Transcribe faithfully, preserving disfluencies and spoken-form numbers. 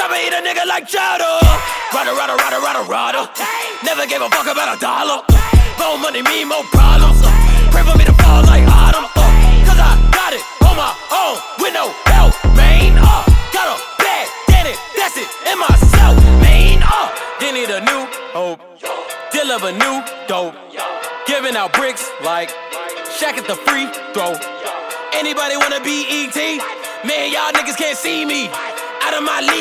Chopper eat a nigga like cheddar. Rada, rada, rada, rada, rada. Never gave a fuck about a dollar. More money mean more problems. Pray for me to fall like autumn. Uh, Cause I got it on my own with no help, man. Uh, got a bag, get it, that's it, in myself, man. Uh, they need a new hope. Deal of a new dope. Giving out bricks like Shaq at the free throw. Anybody wanna be E T? Man, y'all niggas can't see me. Out of my league.